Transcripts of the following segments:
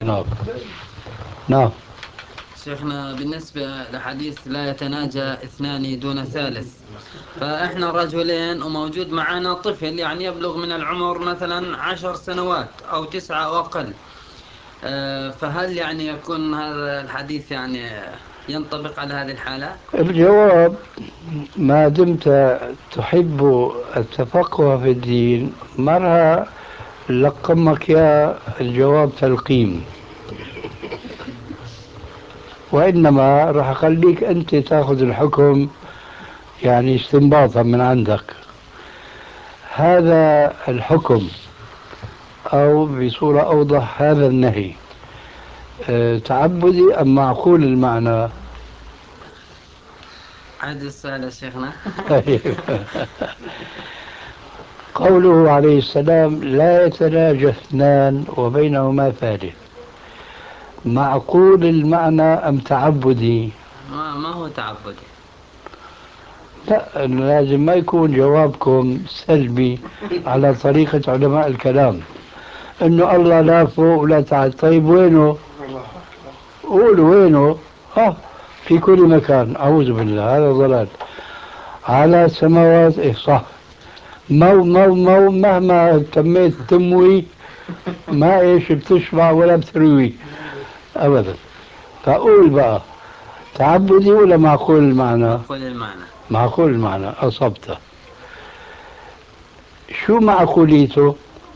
نعم. نعم. شيخنا، بالنسبة لحديث لا يتناجى اثنان دون ثالث، فإحنا رجلين وموجود معنا طفل يعني يبلغ من العمر مثلا 10 سنوات أو 9 أو أقل. فهل يعني يكون هذا الحديث يعني ينطبق على هذه الحالة؟ الجواب: ما دمت تحب التفقه في الدين مرة لقمك يا الجواب تلقين، وإنما راح أخليك أنت تأخذ الحكم يعني استنباطا من عندك. هذا الحكم أو بصورة أوضح هذا النهي تعبدي أم معقول المعنى؟ عاد السؤال يا شيخنا. طيب. قوله عليه السلام: لا يتناجى اثنان وبينهما ثالث، معقول المعنى أم تعبدي؟ ما هو تعبدي. لا، لازم ما يكون جوابكم سلبي على طريقة علماء الكلام، انه الله لا فوق ولا تحت. طيب وينه؟ قولوا وينه. في كل مكان، اعوذ بالله، هذا ضلال. على سماوات، صح. مو مهما تميت تموي ما ايش بتشبع ولا بتروي ابدا. فقول بقى: تعبدي ولا معقول المعنى؟ معقول المعنى. معقول المعنى، اصبت. شو معقوليته؟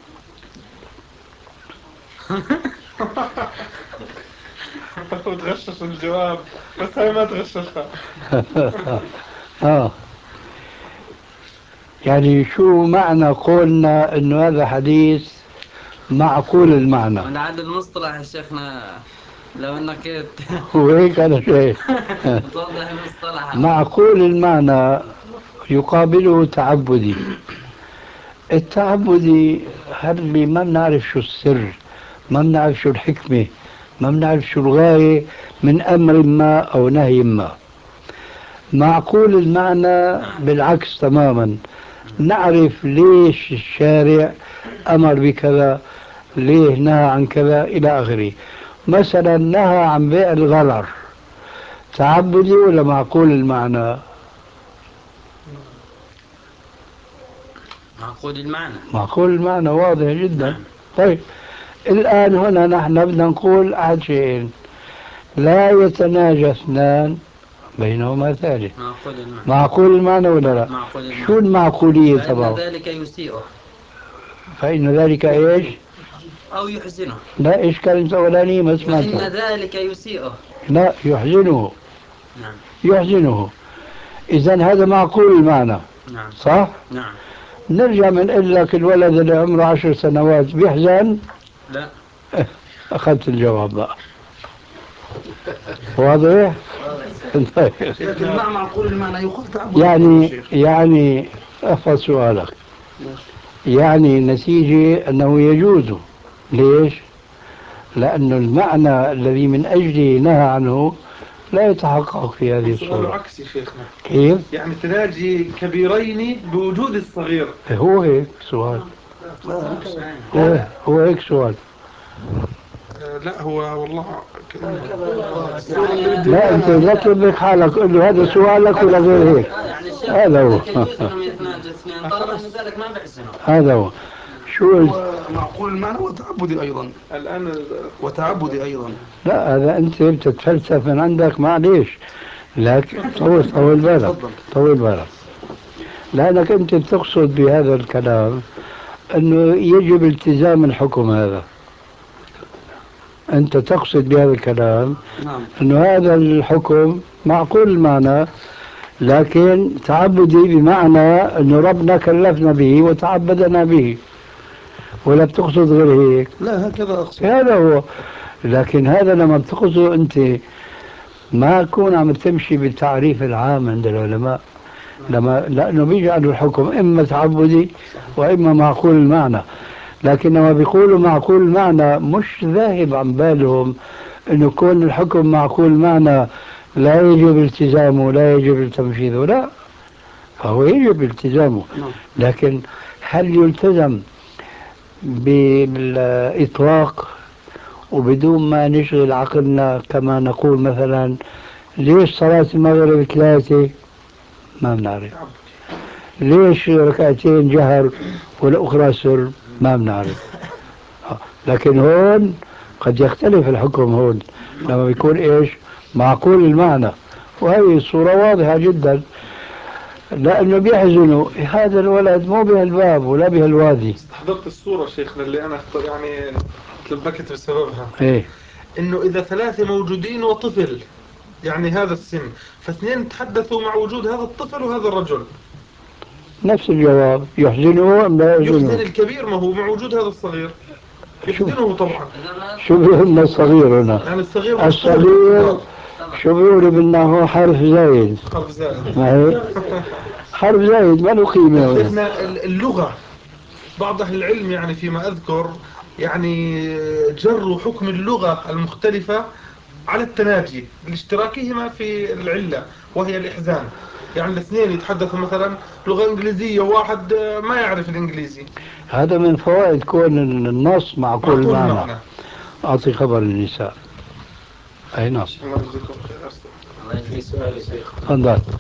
وتغشش الجواب، بس هي ما تغششها. اه يعني شو معنى قولنا انه هذا حديث معقول المعنى؟ ولعل المصطلح يا شيخنا لو انك وهيك انا شايف. توضح المصطلح او. معقول المعنى يقابله تعبدي. التعبدي هل ما بنعرف شو السر، ما بنعرف شو الحكمة، ما بنعرف شو الغاية من أمر ما أو نهي ما. معقول المعنى نعم. بالعكس تماما، نعرف ليش الشارع أمر بكذا، ليه نهى عن كذا إلى آخره. مثلا نهى عن بيع الغرر، تعبدي ولا معقول المعنى؟ معقول المعنى. معقول المعنى، واضح جدا. نعم. طيب، الآن هنا نحن بدنا نقول أحد شيئين: لا يتناجى اثنان بينهما ثالث. معقول المعنى. معقول المعنى ولا لا؟ معقول شو المعنى. المعقولية فإن تبعه؟ ذلك يسيئه فإن ذلك إيش؟ أو يحزنه. لا، إيش كانت الأولانية ما فإن سمعتها. ذلك يسيئه. لا، يحزنه. نعم. يحزنه. إذا هذا معقول المعنى، نعم. صح؟ نعم. نرجع بنقول لك الولد اللي عمره 10 سنوات بيحزن. لا. أخذت الجواب بقى. واضح؟ واضح طيب. لكن مع معقول المعنى يقال تعبد يا يعني شيخ. يعني احفظ سؤالك. ماشي. يعني النتيجة أنه يجوز. ليش؟ لأن المعنى الذي من أجله نهى عنه لا يتحقق في هذه سؤال الصورة. عكسي شيخنا، كيف؟ يعني تناجي كبيرين بوجود الصغير. هو هيك سؤال. هو, هو هيك سؤال. لا هو والله الصورة اللي يعني. بدي لا، أنت إياها. لا تلبك حالك، قل له هذا سؤالك ولا غير هيك. يعني الشيخ هذا هو. ذلك يجوز انهم يتناجوا اثنين طالما ان ذلك ما بيحزنه. هذا هو. شو معقول المعنى وتعبدي أيضا الآن، وتعبدي أيضا. لا، هذا أنت بتتفلسف من عندك، معليش. لكن طول بالك. تفضل. طول بالك. لأنك أنت بتقصد بهذا الكلام أنه يجب التزام الحكم هذا. أنت تقصد بهذا الكلام نعم. أنه هذا الحكم معقول المعنى، لكن تعبدي بمعنى أنه ربنا كلفنا به وتعبدنا به، ولا بتقصد غير هيك؟ لا هكذا أقصد. هذا هو. لكن هذا لما بتقصده أنت ما تكون عم تمشي بالتعريف العام عند العلماء، لأنه بيجعلوا الحكم إما تعبدي وإما معقول المعنى. لكن لما بيقولوا معقول المعنى مش ذاهب عن بالهم أنه كون الحكم معقول المعنى لا يجب التزامه، لا يجب تنفيذه. لا، فهو يجب التزامه. لكن هل يلتزم بالإطلاق وبدون ما نشغل عقلنا كما نقول مثلا ليش صلاة المغرب 3 ما بنعرف، ليش ركعتين جهر والأخرى سر ما بنعرف. لكن هون قد يختلف الحكم هون لما بيكون إيش معقول المعنى، وهذه الصورة واضحة جدا. لأنه بيحزنوا هذا الولد مو بهالباب ولا بهالوادي. استحضرت الصورة شيخنا اللي أنا يعني تلبكت بسببها. إيه إنه إذا 3 موجودين وطفل يعني هذا السن، فاثنين تحدثوا مع وجود هذا الطفل وهذا الرجل، نفس الجواب، يحزنه أم لا يحزن يحزنه؟ الكبير ما هو مع وجود هذا الصغير، شوف يحزنه طبعا. شو بيقول لنا الصغير هنا؟ يعني الصغير الصغير شو بيقولوا بدنا حرف زايد، حرف زائد. ما هي حرف زايد ما له قيمة هنا. شيخنا اللغة بعض أهل العلم يعني فيما أذكر يعني جروا حكم اللغة المختلفة على التناجي لاشتراكهما في العلة وهي الإحزان. يعني الاثنين يتحدثوا مثلا لغة إنجليزية وواحد ما يعرف الإنجليزي، هذا من فوائد كون النص معقول معقول المعنى. المعنى. أعطي خبر النساء. أي نعم. الله يجزيكم خير. الله يجزيك. تفضل.